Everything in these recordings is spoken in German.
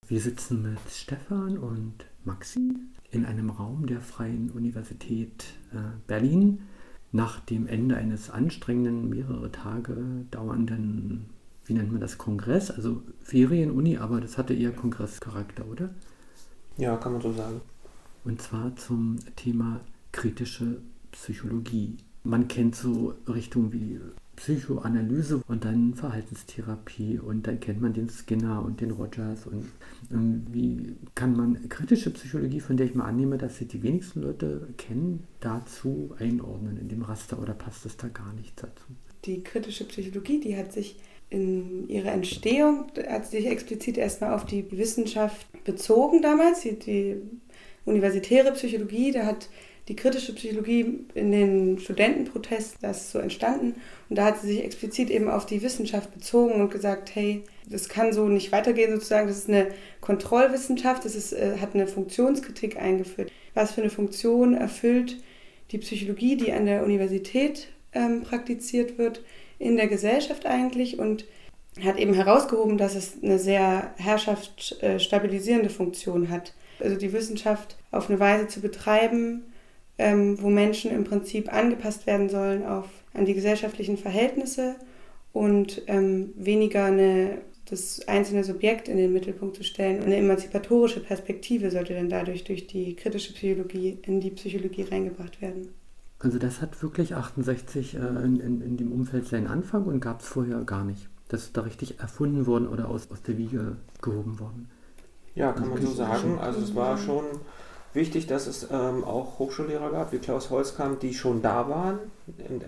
Wir sitzen mit Stefan und Maxi in einem Raum der Freien Universität Berlin nach dem Ende eines anstrengenden, mehrere Tage dauernden, wie nennt man das, Kongress, also Ferienuni, aber das hatte eher Kongresscharakter, oder? Ja, kann man so sagen. Und zwar zum Thema kritische Psychologie. Man kennt so Richtungen wie Psychoanalyse und dann Verhaltenstherapie und dann kennt man den Skinner und den Rogers und wie kann man kritische Psychologie, von der ich mal annehme, dass sie die wenigsten Leute kennen, dazu einordnen in dem Raster oder passt es da gar nicht dazu? Die kritische Psychologie, die hat sich in ihrer Entstehung, hat sich explizit erstmal auf die Wissenschaft bezogen damals, die universitäre Psychologie, da hat die kritische Psychologie in den Studentenprotesten, das ist so entstanden. Und da hat sie sich explizit eben auf die Wissenschaft bezogen und gesagt, hey, das kann so nicht weitergehen sozusagen. Das ist eine Kontrollwissenschaft, hat eine Funktionskritik eingeführt. Was für eine Funktion erfüllt die Psychologie, die an der Universität praktiziert wird, in der Gesellschaft eigentlich? Und hat eben herausgehoben, dass es eine sehr herrschaftsstabilisierende Funktion hat. Also die Wissenschaft auf eine Weise zu betreiben, wo Menschen im Prinzip angepasst werden sollen an die gesellschaftlichen Verhältnisse und weniger das einzelne Subjekt in den Mittelpunkt zu stellen. Eine emanzipatorische Perspektive sollte dann dadurch durch die kritische Psychologie in die Psychologie reingebracht werden. Also das hat wirklich 68 in dem Umfeld seinen Anfang und gab es vorher gar nicht. Das ist da richtig erfunden worden oder aus der Wiege gehoben worden. Ja, kann man so sagen. Also es war schon wichtig, dass es auch Hochschullehrer gab, wie Klaus Holzkamp, die schon da waren und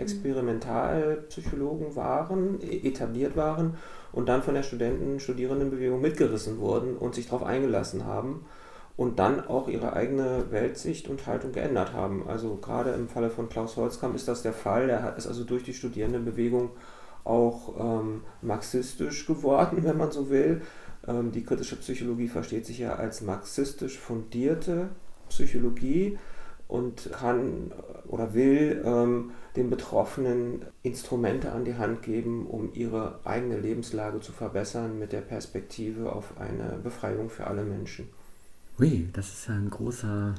Experimentalpsychologen waren, etabliert waren und dann von der Studierendenbewegung mitgerissen wurden und sich darauf eingelassen haben und dann auch ihre eigene Weltsicht und Haltung geändert haben. Also gerade im Falle von Klaus Holzkamp ist das der Fall. Er ist also durch die Studierendenbewegung auch marxistisch geworden, wenn man so will. Die kritische Psychologie versteht sich ja als marxistisch fundierte Psychologie und kann oder will den Betroffenen Instrumente an die Hand geben, um ihre eigene Lebenslage zu verbessern mit der Perspektive auf eine Befreiung für alle Menschen. Ui, das ist ja ein großer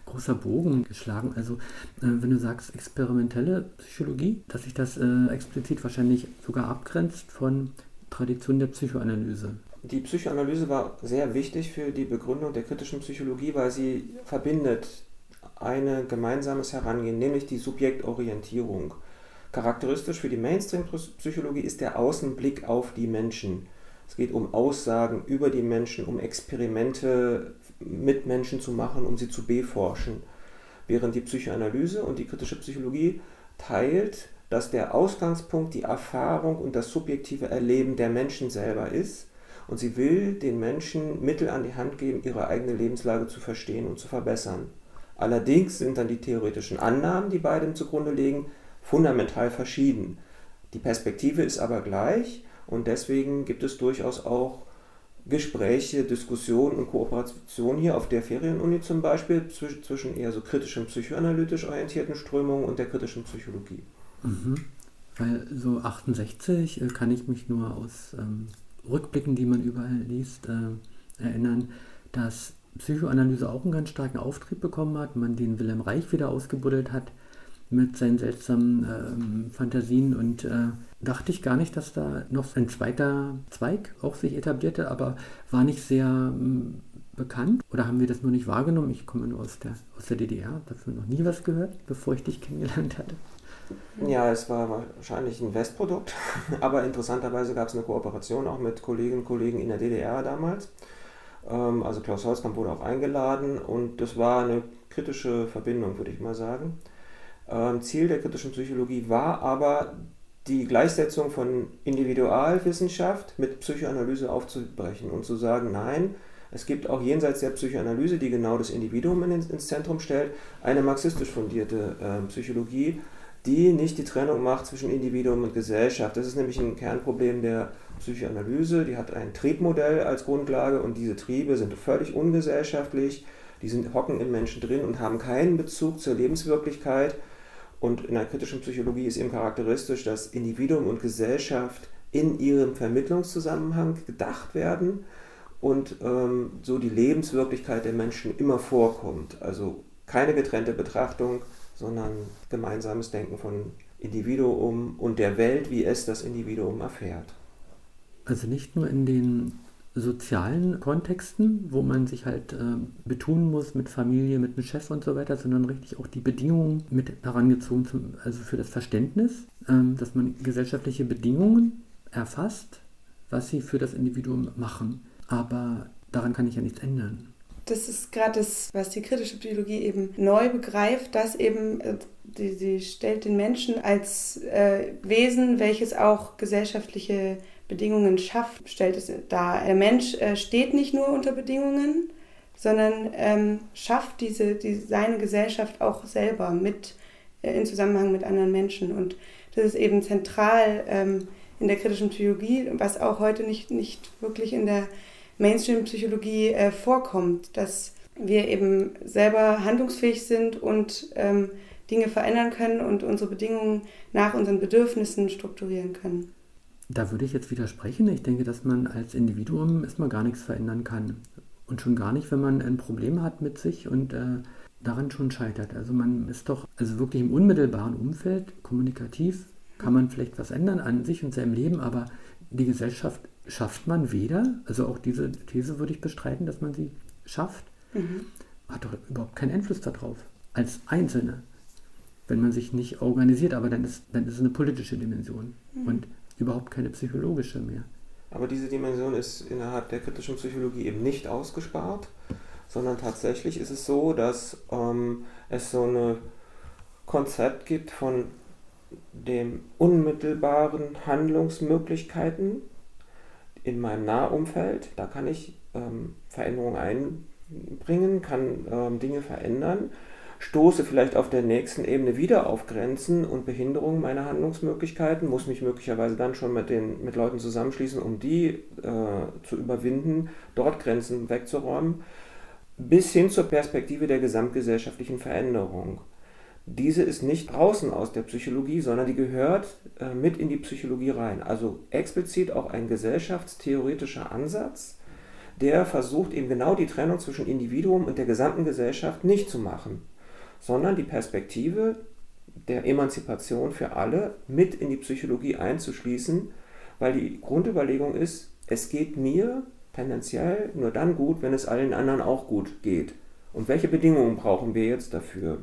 Bogen geschlagen. Also wenn du sagst experimentelle Psychologie, dass sich das explizit wahrscheinlich sogar abgrenzt von Tradition der Psychoanalyse. Die Psychoanalyse war sehr wichtig für die Begründung der kritischen Psychologie, weil sie verbindet ein gemeinsames Herangehen, nämlich die Subjektorientierung. Charakteristisch für die Mainstream-Psychologie ist der Außenblick auf die Menschen. Es geht um Aussagen über die Menschen, um Experimente mit Menschen zu machen, um sie zu beforschen. Während die Psychoanalyse und die kritische Psychologie teilt, dass der Ausgangspunkt die Erfahrung und das subjektive Erleben der Menschen selber ist. Und sie will den Menschen Mittel an die Hand geben, ihre eigene Lebenslage zu verstehen und zu verbessern. Allerdings sind dann die theoretischen Annahmen, die beidem zugrunde liegen, fundamental verschieden. Die Perspektive ist aber gleich und deswegen gibt es durchaus auch Gespräche, Diskussionen und Kooperation hier auf der Ferienuni zum Beispiel zwischen eher so kritischen, psychoanalytisch orientierten Strömungen und der kritischen Psychologie. Mhm. Weil so 68 kann ich mich nur aus Rückblicken, die man überall liest, erinnern, dass Psychoanalyse auch einen ganz starken Auftrieb bekommen hat, man den Wilhelm Reich wieder ausgebuddelt hat mit seinen seltsamen Fantasien und dachte ich gar nicht, dass da noch ein zweiter Zweig auch sich etablierte, aber war nicht sehr bekannt oder haben wir das nur nicht wahrgenommen? Ich komme nur aus der DDR, dafür noch nie was gehört, bevor ich dich kennengelernt hatte. Ja, es war wahrscheinlich ein Westprodukt, aber interessanterweise gab es eine Kooperation auch mit Kolleginnen und Kollegen in der DDR damals. Also Klaus Holzkamp wurde auch eingeladen und das war eine kritische Verbindung, würde ich mal sagen. Ziel der kritischen Psychologie war aber, die Gleichsetzung von Individualwissenschaft mit Psychoanalyse aufzubrechen und zu sagen, nein, es gibt auch jenseits der Psychoanalyse, die genau das Individuum ins Zentrum stellt, eine marxistisch fundierte Psychologie, die nicht die Trennung macht zwischen Individuum und Gesellschaft. Das ist nämlich ein Kernproblem der Psychoanalyse. Die hat ein Triebmodell als Grundlage und diese Triebe sind völlig ungesellschaftlich. Die hocken im Menschen drin und haben keinen Bezug zur Lebenswirklichkeit. Und in der kritischen Psychologie ist eben charakteristisch, dass Individuum und Gesellschaft in ihrem Vermittlungszusammenhang gedacht werden und so die Lebenswirklichkeit der Menschen immer vorkommt. Also keine getrennte Betrachtung, sondern gemeinsames Denken von Individuum und der Welt, wie es das Individuum erfährt. Also nicht nur in den sozialen Kontexten, wo man sich halt betun muss mit Familie, mit dem Chef und so weiter, sondern richtig auch die Bedingungen mit herangezogen, also für das Verständnis, dass man gesellschaftliche Bedingungen erfasst, was sie für das Individuum machen. Aber daran kann ich ja nichts ändern. Das ist gerade das, was die kritische Psychologie eben neu begreift, dass eben sie stellt den Menschen als Wesen, welches auch gesellschaftliche Bedingungen schafft, stellt es dar. Der Mensch steht nicht nur unter Bedingungen, sondern schafft seine Gesellschaft auch selber in Zusammenhang mit anderen Menschen. Und das ist eben zentral in der kritischen Psychologie, was auch heute nicht wirklich in der Mainstream-Psychologie vorkommt, dass wir eben selber handlungsfähig sind und Dinge verändern können und unsere Bedingungen nach unseren Bedürfnissen strukturieren können. Da würde ich jetzt widersprechen. Ich denke, dass man als Individuum erstmal gar nichts verändern kann. Und schon gar nicht, wenn man ein Problem hat mit sich und daran schon scheitert. Also man ist doch, also wirklich im unmittelbaren Umfeld, kommunikativ, kann man vielleicht was ändern an sich und seinem Leben, aber die Gesellschaft schafft man weder, also auch diese These würde ich bestreiten, dass man sie schafft, hat doch überhaupt keinen Einfluss darauf, als Einzelne, wenn man sich nicht organisiert, aber dann ist es eine politische Dimension und überhaupt keine psychologische mehr. Aber diese Dimension ist innerhalb der kritischen Psychologie eben nicht ausgespart, sondern tatsächlich ist es so, dass es so ein Konzept gibt von den unmittelbaren Handlungsmöglichkeiten in meinem Nahumfeld. Da kann ich Veränderungen einbringen, kann Dinge verändern, stoße vielleicht auf der nächsten Ebene wieder auf Grenzen und Behinderungen meiner Handlungsmöglichkeiten, muss mich möglicherweise dann schon mit Leuten zusammenschließen, um die zu überwinden, dort Grenzen wegzuräumen, bis hin zur Perspektive der gesamtgesellschaftlichen Veränderung. Diese ist nicht draußen aus der Psychologie, sondern die gehört mit in die Psychologie rein. Also explizit auch ein gesellschaftstheoretischer Ansatz, der versucht eben genau die Trennung zwischen Individuum und der gesamten Gesellschaft nicht zu machen, sondern die Perspektive der Emanzipation für alle mit in die Psychologie einzuschließen, weil die Grundüberlegung ist, es geht mir tendenziell nur dann gut, wenn es allen anderen auch gut geht. Und welche Bedingungen brauchen wir jetzt dafür?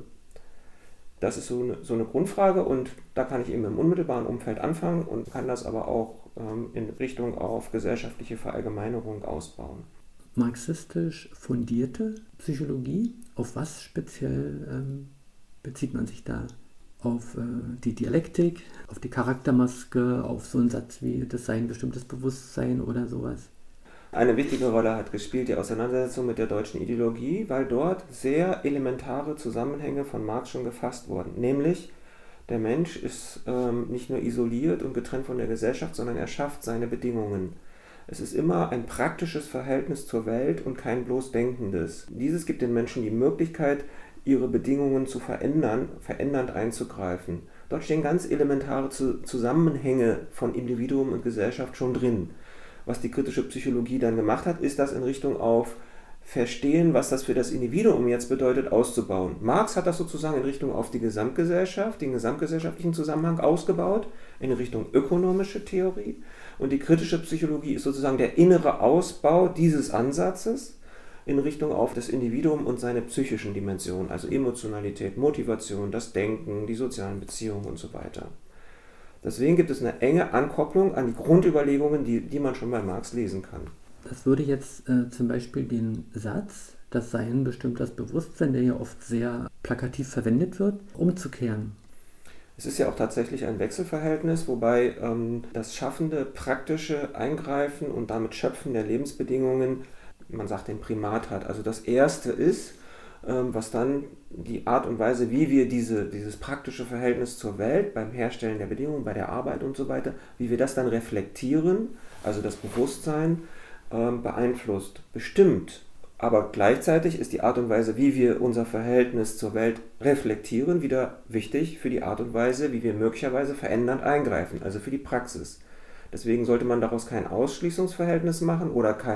Das ist so eine Grundfrage und da kann ich eben im unmittelbaren Umfeld anfangen und kann das aber auch in Richtung auf gesellschaftliche Verallgemeinerung ausbauen. Marxistisch fundierte Psychologie, auf was speziell bezieht man sich da? Auf die Dialektik, auf die Charaktermaske, auf so einen Satz wie das sei ein bestimmtes Bewusstsein oder sowas? Eine wichtige Rolle hat gespielt die Auseinandersetzung mit der deutschen Ideologie, weil dort sehr elementare Zusammenhänge von Marx schon gefasst wurden. Nämlich, der Mensch ist nicht nur isoliert und getrennt von der Gesellschaft, sondern er schafft seine Bedingungen. Es ist immer ein praktisches Verhältnis zur Welt und kein bloß denkendes. Dieses gibt den Menschen die Möglichkeit, ihre Bedingungen zu verändern, verändernd einzugreifen. Dort stehen ganz elementare Zusammenhänge von Individuum und Gesellschaft schon drin. Was die kritische Psychologie dann gemacht hat, ist das in Richtung auf Verstehen, was das für das Individuum jetzt bedeutet, auszubauen. Marx hat das sozusagen in Richtung auf die Gesamtgesellschaft, den gesamtgesellschaftlichen Zusammenhang ausgebaut, in Richtung ökonomische Theorie. Und die kritische Psychologie ist sozusagen der innere Ausbau dieses Ansatzes in Richtung auf das Individuum und seine psychischen Dimensionen, also Emotionalität, Motivation, das Denken, die sozialen Beziehungen und so weiter. Deswegen gibt es eine enge Ankopplung an die Grundüberlegungen, die man schon bei Marx lesen kann. Das würde jetzt zum Beispiel den Satz, das Sein bestimmt das Bewusstsein, der ja oft sehr plakativ verwendet wird, umzukehren. Es ist ja auch tatsächlich ein Wechselverhältnis, wobei das schaffende, praktische Eingreifen und damit Schöpfen der Lebensbedingungen, man sagt, den Primat hat. Also das Erste ist, was dann die Art und Weise, wie wir dieses praktische Verhältnis zur Welt beim Herstellen der Bedingungen, bei der Arbeit und so weiter, wie wir das dann reflektieren, also das Bewusstsein beeinflusst, bestimmt. Aber gleichzeitig ist die Art und Weise, wie wir unser Verhältnis zur Welt reflektieren, wieder wichtig für die Art und Weise, wie wir möglicherweise verändernd eingreifen, also für die Praxis. Deswegen sollte man daraus kein Ausschließungsverhältnis machen oder kein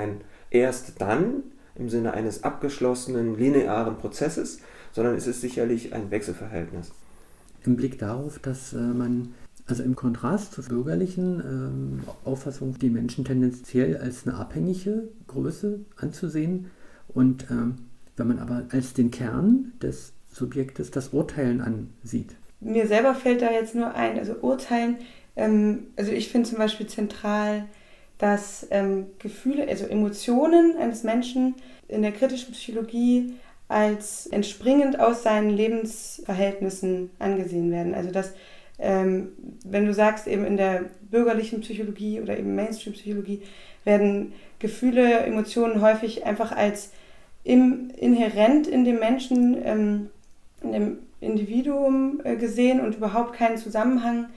erst dann im Sinne eines abgeschlossenen linearen Prozesses, sondern es ist sicherlich ein Wechselverhältnis. Im Blick darauf, dass man, also im Kontrast zur bürgerlichen Auffassung, die Menschen tendenziell als eine abhängige Größe anzusehen und wenn man aber als den Kern des Subjektes das Urteilen ansieht. Mir selber fällt da jetzt nur ein, also Urteilen, also ich finde zum Beispiel zentral, dass Gefühle, also Emotionen eines Menschen in der kritischen Psychologie als entspringend aus seinen Lebensverhältnissen angesehen werden. Also dass, wenn du sagst, eben in der bürgerlichen Psychologie oder eben Mainstream-Psychologie werden Gefühle, Emotionen häufig einfach als inhärent in dem Menschen, in dem Individuum gesehen und überhaupt keinen Zusammenhang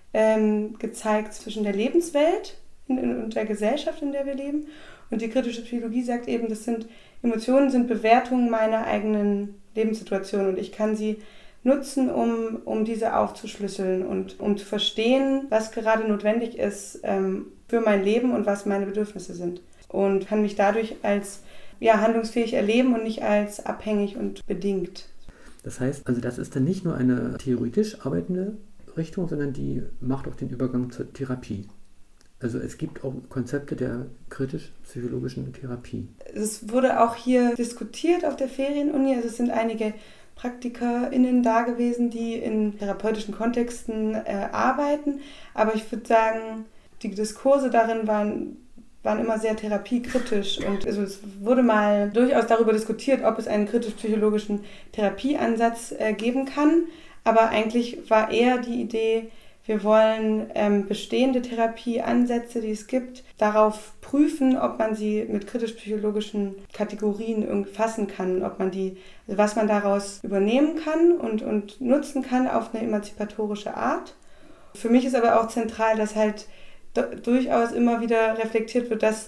gezeigt zwischen der Lebenswelt und der Gesellschaft, in der wir leben. Und die kritische Psychologie sagt eben, Emotionen sind Bewertungen meiner eigenen Lebenssituation und ich kann sie nutzen, um diese aufzuschlüsseln und um zu verstehen, was gerade notwendig ist für mein Leben und was meine Bedürfnisse sind. Und kann mich dadurch als handlungsfähig erleben und nicht als abhängig und bedingt. Das heißt, also das ist dann nicht nur eine theoretisch arbeitende Richtung, sondern die macht auch den Übergang zur Therapie. Also es gibt auch Konzepte der kritisch-psychologischen Therapie. Es wurde auch hier diskutiert auf der Ferienuni. Also es sind einige PraktikerInnen da gewesen, die in therapeutischen Kontexten arbeiten. Aber ich würde sagen, die Diskurse darin waren immer sehr therapiekritisch. Und also es wurde mal durchaus darüber diskutiert, ob es einen kritisch-psychologischen Therapieansatz geben kann. Aber eigentlich war eher die Idee, wir wollen bestehende Therapieansätze, die es gibt, darauf prüfen, ob man sie mit kritisch-psychologischen Kategorien irgendwie fassen kann, ob man was man daraus übernehmen kann und nutzen kann auf eine emanzipatorische Art. Für mich ist aber auch zentral, dass halt durchaus immer wieder reflektiert wird, dass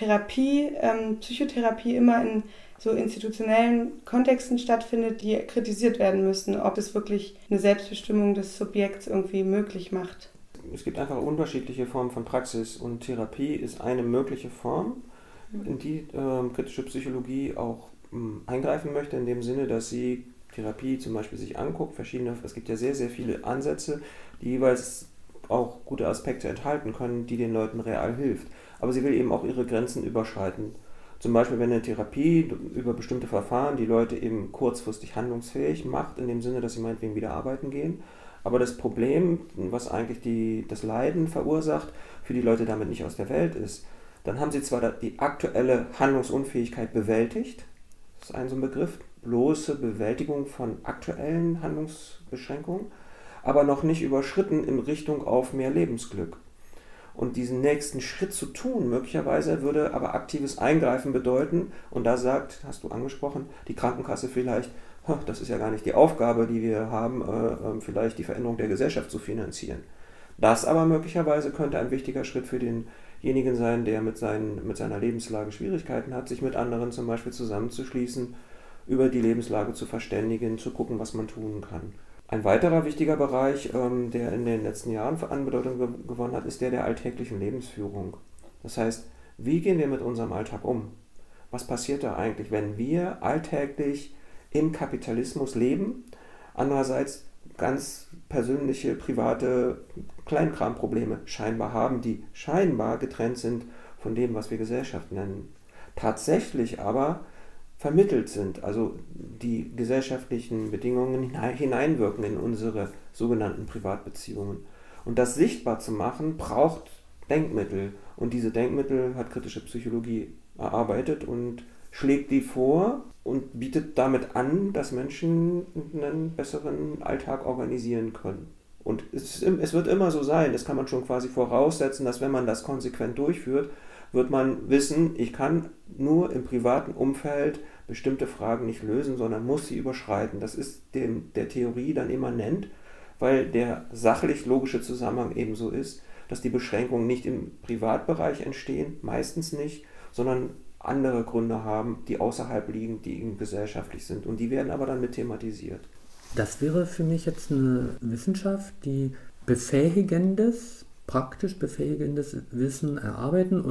Psychotherapie immer in so institutionellen Kontexten stattfindet, die kritisiert werden müssen, ob es wirklich eine Selbstbestimmung des Subjekts irgendwie möglich macht. Es gibt einfach unterschiedliche Formen von Praxis und Therapie ist eine mögliche Form, in die kritische Psychologie auch eingreifen möchte, in dem Sinne, dass sie Therapie zum Beispiel sich anguckt, es gibt ja sehr, sehr viele Ansätze, die jeweils auch gute Aspekte enthalten können, die den Leuten real hilft. Aber sie will eben auch ihre Grenzen überschreiten. Zum Beispiel, wenn eine Therapie über bestimmte Verfahren die Leute eben kurzfristig handlungsfähig macht, in dem Sinne, dass sie meinetwegen wieder arbeiten gehen. Aber das Problem, was eigentlich das Leiden verursacht, für die Leute damit nicht aus der Welt ist, dann haben sie zwar die aktuelle Handlungsunfähigkeit bewältigt, das ist so ein Begriff, bloße Bewältigung von aktuellen Handlungsbeschränkungen, aber noch nicht überschritten in Richtung auf mehr Lebensglück. Und diesen nächsten Schritt zu tun, möglicherweise würde aber aktives Eingreifen bedeuten, und da hast du angesprochen, die Krankenkasse vielleicht, das ist ja gar nicht die Aufgabe, die wir haben, vielleicht die Veränderung der Gesellschaft zu finanzieren. Das aber möglicherweise könnte ein wichtiger Schritt für denjenigen sein, der mit seiner Lebenslage Schwierigkeiten hat, sich mit anderen zum Beispiel zusammenzuschließen, über die Lebenslage zu verständigen, zu gucken, was man tun kann. Ein weiterer wichtiger Bereich, der in den letzten Jahren an Bedeutung gewonnen hat, ist der alltäglichen Lebensführung. Das heißt, wie gehen wir mit unserem Alltag um? Was passiert da eigentlich, wenn wir alltäglich im Kapitalismus leben, andererseits ganz persönliche, private Kleinkramprobleme scheinbar haben, die scheinbar getrennt sind von dem, was wir Gesellschaft nennen. Tatsächlich aber vermittelt sind, also die gesellschaftlichen Bedingungen hineinwirken in unsere sogenannten Privatbeziehungen. Und das sichtbar zu machen, braucht Denkmittel. Und diese Denkmittel hat kritische Psychologie erarbeitet und schlägt die vor und bietet damit an, dass Menschen einen besseren Alltag organisieren können. Und es wird immer so sein, das kann man schon quasi voraussetzen, dass wenn man das konsequent durchführt, wird man wissen, ich kann nur im privaten Umfeld bestimmte Fragen nicht lösen, sondern muss sie überschreiten. Das ist der Theorie dann immanent, weil der sachlich-logische Zusammenhang eben so ist, dass die Beschränkungen nicht im Privatbereich entstehen, meistens nicht, sondern andere Gründe haben, die außerhalb liegen, die eben gesellschaftlich sind. Und die werden aber dann mit thematisiert. Das wäre für mich jetzt eine Wissenschaft, die praktisch befähigendes Wissen erarbeiten und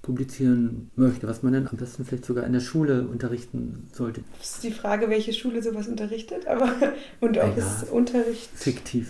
publizieren möchte, was man dann am besten vielleicht sogar in der Schule unterrichten sollte. Das ist die Frage, welche Schule sowas unterrichtet, und ob es Unterricht... Fiktiv.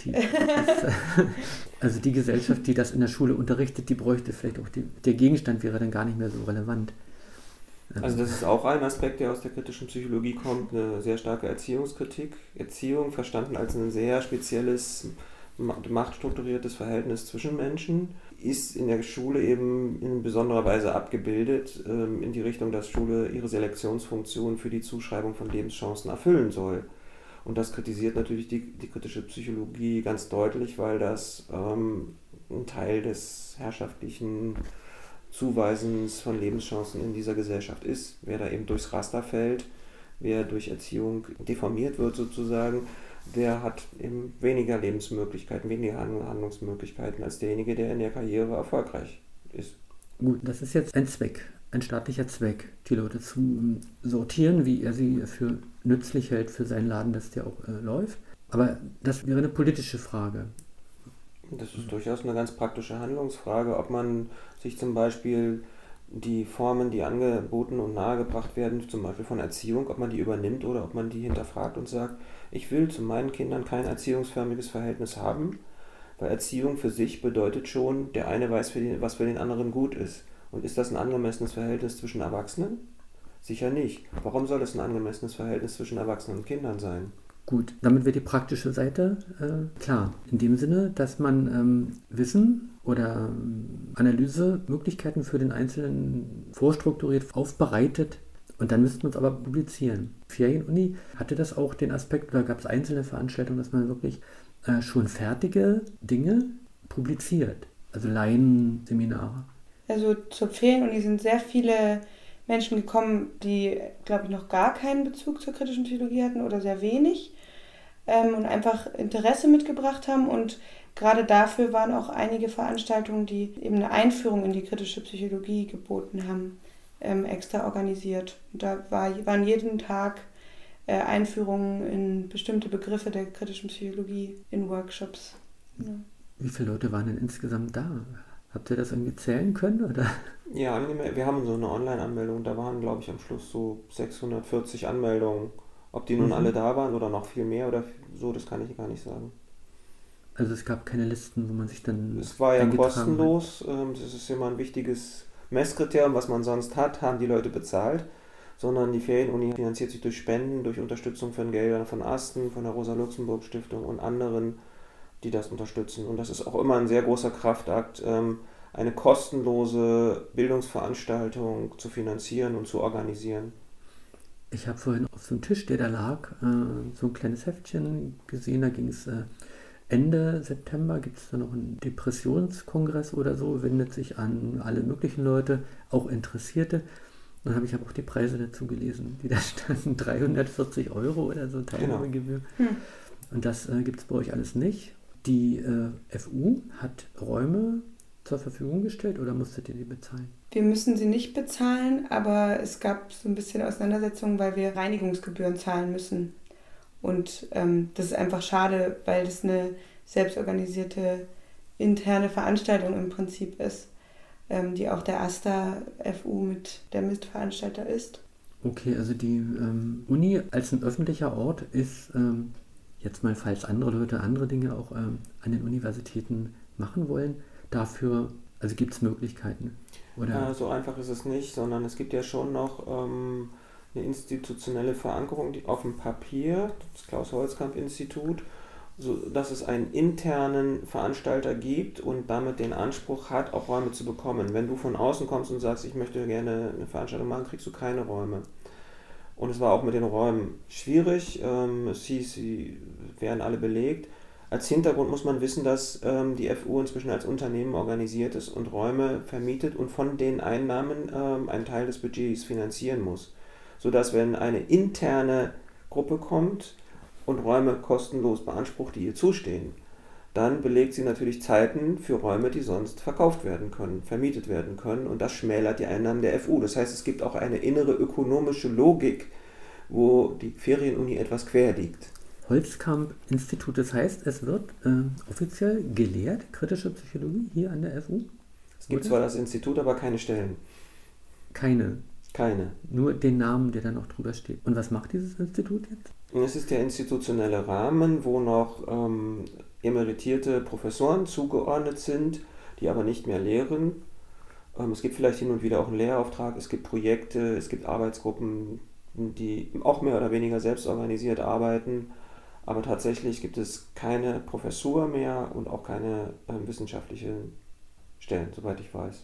Also die Gesellschaft, die das in der Schule unterrichtet, die bräuchte vielleicht auch, der Gegenstand wäre dann gar nicht mehr so relevant. Also das ist auch ein Aspekt, der aus der kritischen Psychologie kommt, eine sehr starke Erziehungskritik. Erziehung verstanden als ein sehr spezielles, machtstrukturiertes Verhältnis zwischen Menschen, ist in der Schule eben in besonderer Weise abgebildet, in die Richtung, dass Schule ihre Selektionsfunktion für die Zuschreibung von Lebenschancen erfüllen soll. Und das kritisiert natürlich die kritische Psychologie ganz deutlich, weil das ein Teil des herrschaftlichen Zuweisens von Lebenschancen in dieser Gesellschaft ist. Wer da eben durchs Raster fällt, wer durch Erziehung deformiert wird sozusagen, der hat eben weniger Lebensmöglichkeiten, weniger Handlungsmöglichkeiten als derjenige, der in der Karriere erfolgreich ist. Gut, das ist jetzt ein Zweck, ein staatlicher Zweck, die Leute zu sortieren, wie er sie für nützlich hält für seinen Laden, dass der auch läuft. Aber das wäre eine politische Frage. Das ist durchaus eine ganz praktische Handlungsfrage, ob man sich zum Beispiel die Formen, die angeboten und nahegebracht werden, zum Beispiel von Erziehung, ob man die übernimmt oder ob man die hinterfragt und sagt, ich will zu meinen Kindern kein erziehungsförmiges Verhältnis haben, weil Erziehung für sich bedeutet schon, der eine weiß, was für den anderen gut ist. Und ist das ein angemessenes Verhältnis zwischen Erwachsenen? Sicher nicht. Warum soll es ein angemessenes Verhältnis zwischen Erwachsenen und Kindern sein? Gut, damit wird die praktische Seite klar. In dem Sinne, dass man Wissen oder Analysemöglichkeiten für den Einzelnen vorstrukturiert aufbereitet und dann müsste man es aber publizieren. Ferienuni hatte das auch den Aspekt, oder gab es einzelne Veranstaltungen, dass man wirklich schon fertige Dinge publiziert. Also Laienseminare. Also zur Ferienuni sind sehr viele Menschen gekommen, die, glaube ich, noch gar keinen Bezug zur kritischen Psychologie hatten oder sehr wenig und einfach Interesse mitgebracht haben. Und gerade dafür waren auch einige Veranstaltungen, die eben eine Einführung in die kritische Psychologie geboten haben, extra organisiert. Und da waren jeden Tag Einführungen in bestimmte Begriffe der kritischen Psychologie in Workshops. Ja. Wie viele Leute waren denn insgesamt da? Habt ihr das irgendwie zählen können? Oder? Ja, wir haben so eine Online-Anmeldung, da waren, glaube ich, am Schluss so 640 Anmeldungen. Ob die nun alle da waren oder noch viel mehr oder so, das kann ich gar nicht sagen. Also es gab keine Listen, wo man sich dann... Es war ja kostenlos, das ist immer ein wichtiges Messkriterium, was man sonst hat, haben die Leute bezahlt, sondern die Ferienuni finanziert sich durch Spenden, durch Unterstützung von Geldern von Asten, von der Rosa-Luxemburg-Stiftung und anderen, die das unterstützen. Und das ist auch immer ein sehr großer Kraftakt, eine kostenlose Bildungsveranstaltung zu finanzieren und zu organisieren. Ich habe vorhin auf so einem Tisch, der da lag, so ein kleines Heftchen gesehen, da ging es Ende September, gibt es da noch einen Depressionskongress oder so, wendet sich an alle möglichen Leute, auch Interessierte. Und dann habe ich auch die Preise dazu gelesen, die da standen, 340 € oder so Teilnahmegebühr. Genau. Und das gibt es bei euch alles nicht. Die FU hat Räume zur Verfügung gestellt oder musstet ihr die bezahlen? Wir müssen sie nicht bezahlen, aber es gab so ein bisschen Auseinandersetzungen, weil wir Reinigungsgebühren zahlen müssen. Und das ist einfach schade, weil das eine selbstorganisierte interne Veranstaltung im Prinzip ist, die auch der AStA FU mit der Mitveranstalter ist. Okay, also die Uni als ein öffentlicher Ort ist jetzt mal, falls andere Leute andere Dinge auch an den Universitäten machen wollen, dafür, also gibt es Möglichkeiten? Oder? Ja, so einfach ist es nicht, sondern es gibt ja schon noch eine institutionelle Verankerung auf dem Papier, das Klaus-Holzkamp-Institut, so dass es einen internen Veranstalter gibt und damit den Anspruch hat, auch Räume zu bekommen. Wenn du von außen kommst und sagst, ich möchte gerne eine Veranstaltung machen, kriegst du keine Räume. Und es war auch mit den Räumen schwierig, es hieß, sie wären alle belegt. Als Hintergrund muss man wissen, dass die FU inzwischen als Unternehmen organisiert ist und Räume vermietet und von den Einnahmen einen Teil des Budgets finanzieren muss. Sodass, wenn eine interne Gruppe kommt und Räume kostenlos beansprucht, die ihr zustehen, dann belegt sie natürlich Zeiten für Räume, die sonst verkauft werden können, vermietet werden können, und das schmälert die Einnahmen der FU. Das heißt, es gibt auch eine innere ökonomische Logik, wo die Ferienuni etwas quer liegt. Holzkamp-Institut, das heißt, es wird offiziell gelehrt, kritische Psychologie hier an der FU? Es gibt zwar das Institut, aber keine Stellen. Keine. Keine. Nur den Namen, der da noch drüber steht. Und was macht dieses Institut jetzt? Es ist der institutionelle Rahmen, wo noch emeritierte Professoren zugeordnet sind, die aber nicht mehr lehren. Es gibt vielleicht hin und wieder auch einen Lehrauftrag, es gibt Projekte, es gibt Arbeitsgruppen, die auch mehr oder weniger selbst organisiert arbeiten. Aber tatsächlich gibt es keine Professur mehr und auch keine wissenschaftlichen Stellen, soweit ich weiß.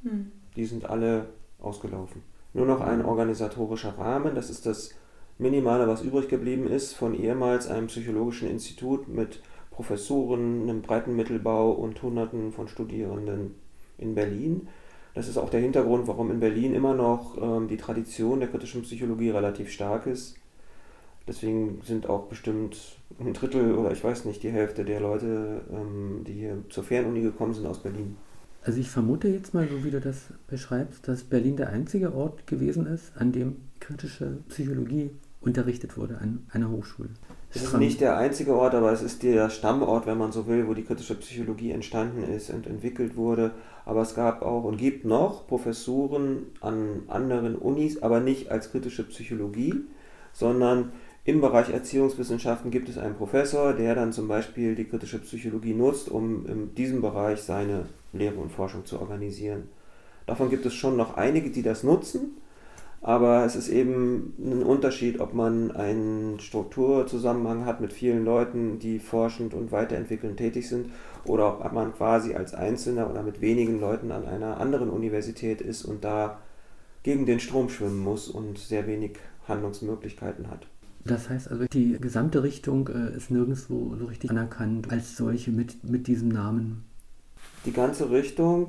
Die sind alle ausgelaufen. Nur noch ein organisatorischer Rahmen, das ist das Minimale, was übrig geblieben ist von ehemals einem psychologischen Institut mit Professoren, einem breiten Mittelbau und Hunderten von Studierenden in Berlin. Das ist auch der Hintergrund, warum in Berlin immer noch die Tradition der kritischen Psychologie relativ stark ist. Deswegen sind auch bestimmt ein Drittel oder ich weiß nicht, die Hälfte der Leute, die hier zur Fernuni gekommen sind, aus Berlin. Also ich vermute jetzt mal, so wie du das beschreibst, dass Berlin der einzige Ort gewesen ist, an dem kritische Psychologie unterrichtet wurde an einer Hochschule. Es ist nicht der einzige Ort, aber es ist der Stammort, wenn man so will, wo die kritische Psychologie entstanden ist und entwickelt wurde. Aber es gab auch und gibt noch Professuren an anderen Unis, aber nicht als kritische Psychologie, sondern im Bereich Erziehungswissenschaften gibt es einen Professor, der dann zum Beispiel die kritische Psychologie nutzt, um in diesem Bereich seine Lehre und Forschung zu organisieren. Davon gibt es schon noch einige, die das nutzen, aber es ist eben ein Unterschied, ob man einen Strukturzusammenhang hat mit vielen Leuten, die forschend und weiterentwickelnd tätig sind, oder ob man quasi als Einzelner oder mit wenigen Leuten an einer anderen Universität ist und da gegen den Strom schwimmen muss und sehr wenig Handlungsmöglichkeiten hat. Das heißt also, die gesamte Richtung ist nirgendwo so richtig anerkannt als solche mit diesem Namen. Die ganze Richtung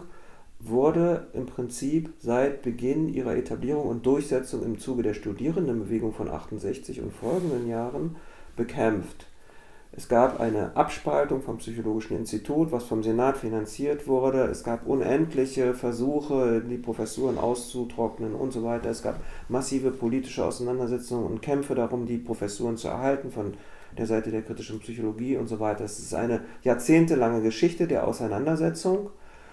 wurde im Prinzip seit Beginn ihrer Etablierung und Durchsetzung im Zuge der Studierendenbewegung von 68 und folgenden Jahren bekämpft. Es gab eine Abspaltung vom Psychologischen Institut, was vom Senat finanziert wurde. Es gab unendliche Versuche, die Professuren auszutrocknen und so weiter. Es gab massive politische Auseinandersetzungen und Kämpfe darum, die Professuren zu erhalten von der Seite der kritischen Psychologie und so weiter. Es ist eine jahrzehntelange Geschichte der Auseinandersetzung,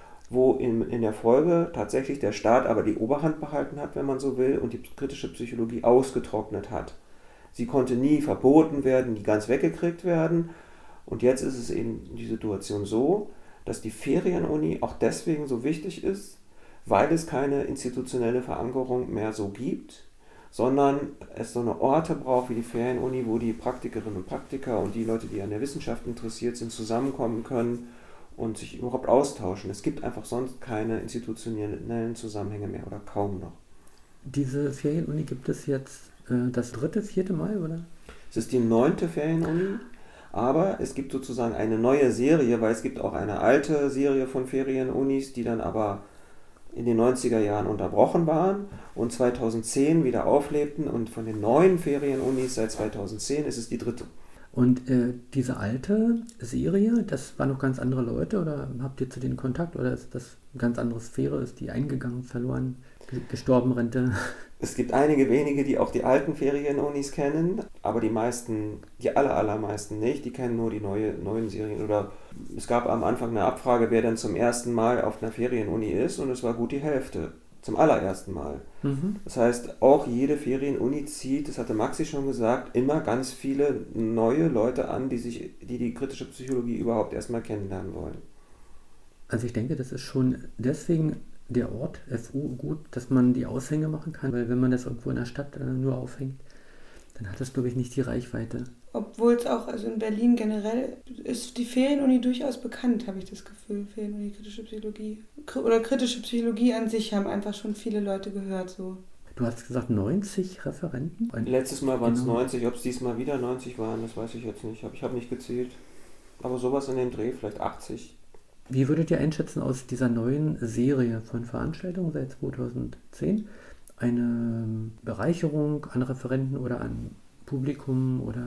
wo in der Folge tatsächlich der Staat aber die Oberhand behalten hat, wenn man so will, und die kritische Psychologie ausgetrocknet hat. Sie konnte nie verboten werden, nie ganz weggekriegt werden. Und jetzt ist es eben die Situation so, dass die Ferienuni auch deswegen so wichtig ist, weil es keine institutionelle Verankerung mehr so gibt, sondern es so eine Orte braucht wie die Ferienuni, wo die Praktikerinnen und Praktiker und die Leute, die an der Wissenschaft interessiert sind, zusammenkommen können und sich überhaupt austauschen. Es gibt einfach sonst keine institutionellen Zusammenhänge mehr oder kaum noch. Diese Ferienuni gibt es jetzt das 3., 4. Mal, oder? Es ist die 9. Ferienuni, aber es gibt sozusagen eine neue Serie, weil es gibt auch eine alte Serie von Ferienunis, die dann aber in den 90er Jahren unterbrochen waren und 2010 wieder auflebten, und von den neuen Ferienunis seit 2010 ist es die 3. Und diese alte Serie, das waren noch ganz andere Leute, oder habt ihr zu denen Kontakt, oder ist das eine ganz andere Sphäre, ist die eingegangen, verloren, gestorben, Rente? Es gibt einige wenige, die auch die alten Ferienunis kennen, aber die meisten, die allermeisten nicht, die kennen nur die neuen Serien. Oder es gab am Anfang eine Abfrage, wer denn zum ersten Mal auf einer Ferienuni ist, und es war gut die Hälfte. Zum allerersten Mal. Das heißt, auch jede Ferienuni zieht, das hatte Maxi schon gesagt, immer ganz viele neue Leute an, die kritische Psychologie überhaupt erstmal kennenlernen wollen. Also ich denke, das ist schon deswegen der Ort FU gut, dass man die Aushänge machen kann, weil wenn man das irgendwo in der Stadt nur aufhängt, dann hat das, glaube ich, nicht die Reichweite. Obwohl es auch, also in Berlin generell, ist die Ferienuni durchaus bekannt, habe ich das Gefühl. Ferienuni, kritische Psychologie. Oder kritische Psychologie an sich haben einfach schon viele Leute gehört. So. Du hast gesagt 90 Referenten? Letztes Mal waren es 90, ob es diesmal wieder 90 waren, das weiß ich jetzt nicht. Ich habe nicht gezählt. Aber sowas in dem Dreh, vielleicht 80. Wie würdet ihr einschätzen aus dieser neuen Serie von Veranstaltungen seit 2010? Eine Bereicherung an Referenten oder an Publikum, oder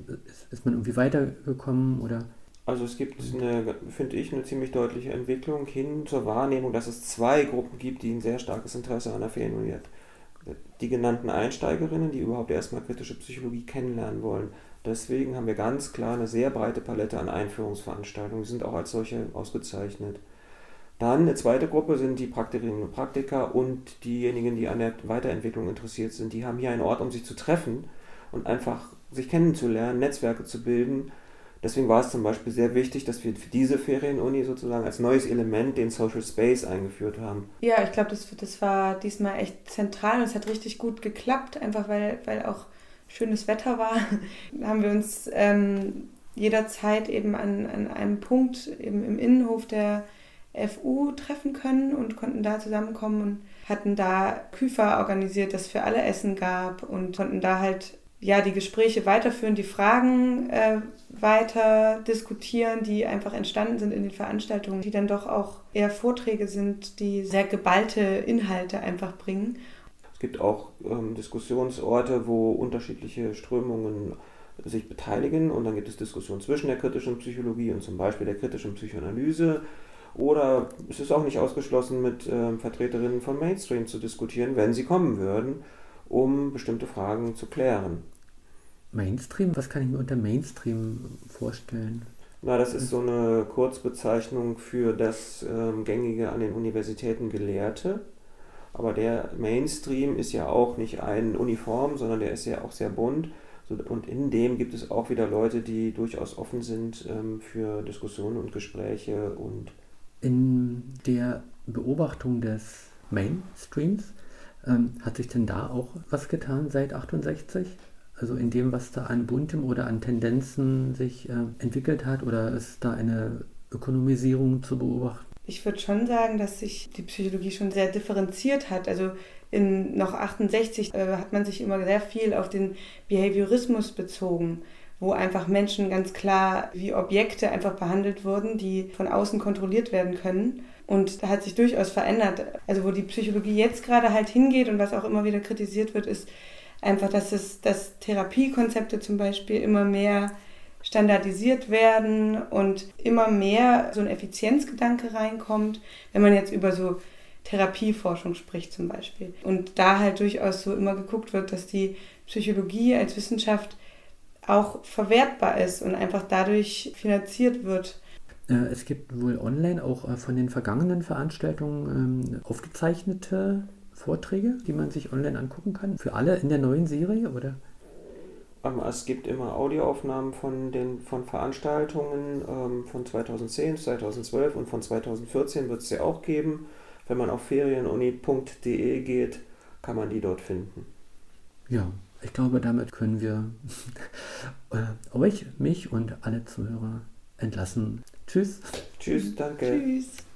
ist man irgendwie weitergekommen? Oder? Also es gibt finde ich, eine ziemlich deutliche Entwicklung hin zur Wahrnehmung, dass es 2 Gruppen gibt, die ein sehr starkes Interesse an der Ferienuni hat. Die genannten Einsteigerinnen, die überhaupt erstmal kritische Psychologie kennenlernen wollen. Deswegen haben wir ganz klar eine sehr breite Palette an Einführungsveranstaltungen, die sind auch als solche ausgezeichnet. Dann eine zweite Gruppe sind die Praktikerinnen und Praktiker und diejenigen, die an der Weiterentwicklung interessiert sind. Die haben hier einen Ort, um sich zu treffen und einfach sich kennenzulernen, Netzwerke zu bilden. Deswegen war es zum Beispiel sehr wichtig, dass wir für diese Ferienuni sozusagen als neues Element den Social Space eingeführt haben. Ja, ich glaube, das war diesmal echt zentral und es hat richtig gut geklappt, einfach weil auch schönes Wetter war. Da haben wir uns jederzeit eben an einem Punkt eben im Innenhof der FU treffen können und konnten da zusammenkommen und hatten da Küfer organisiert, das für alle Essen gab und konnten da halt die Gespräche weiterführen, die Fragen weiter diskutieren, die einfach entstanden sind in den Veranstaltungen, die dann doch auch eher Vorträge sind, die sehr geballte Inhalte einfach bringen. Es gibt auch Diskussionsorte, wo unterschiedliche Strömungen sich beteiligen und dann gibt es Diskussionen zwischen der kritischen Psychologie und zum Beispiel der kritischen Psychoanalyse. Oder es ist auch nicht ausgeschlossen, mit Vertreterinnen von Mainstream zu diskutieren, wenn sie kommen würden, um bestimmte Fragen zu klären. Mainstream? Was kann ich mir unter Mainstream vorstellen? Na, das ist so eine Kurzbezeichnung für das gängige an den Universitäten Gelehrte. Aber der Mainstream ist ja auch nicht ein Uniform, sondern der ist ja auch sehr bunt. Und in dem gibt es auch wieder Leute, die durchaus offen sind für Diskussionen und Gespräche. Und in der Beobachtung des Mainstreams hat sich denn da auch was getan seit 68? Also in dem, was da an Buntem oder an Tendenzen sich entwickelt hat, oder ist da eine Ökonomisierung zu beobachten? Ich würde schon sagen, dass sich die Psychologie schon sehr differenziert hat. Also in noch 68 hat man sich immer sehr viel auf den Behaviorismus bezogen, wo einfach Menschen ganz klar wie Objekte einfach behandelt wurden, die von außen kontrolliert werden können. Und da hat sich durchaus verändert. Also wo die Psychologie jetzt gerade halt hingeht und was auch immer wieder kritisiert wird, ist einfach, dass Therapiekonzepte zum Beispiel immer mehr standardisiert werden und immer mehr so ein Effizienzgedanke reinkommt, wenn man jetzt über so Therapieforschung spricht zum Beispiel. Und da halt durchaus so immer geguckt wird, dass die Psychologie als Wissenschaft auch verwertbar ist und einfach dadurch finanziert wird. Es gibt wohl online auch von den vergangenen Veranstaltungen aufgezeichnete Vorträge, die man sich online angucken kann. Für alle in der neuen Serie, oder? Es gibt immer Audioaufnahmen von Veranstaltungen von 2010, 2012 und von 2014 wird es sie auch geben. Wenn man auf ferienuni.de geht, kann man die dort finden. Ja, ich glaube, damit können wir euch, mich und alle Zuhörer entlassen. Tschüss. Tschüss, danke. Tschüss.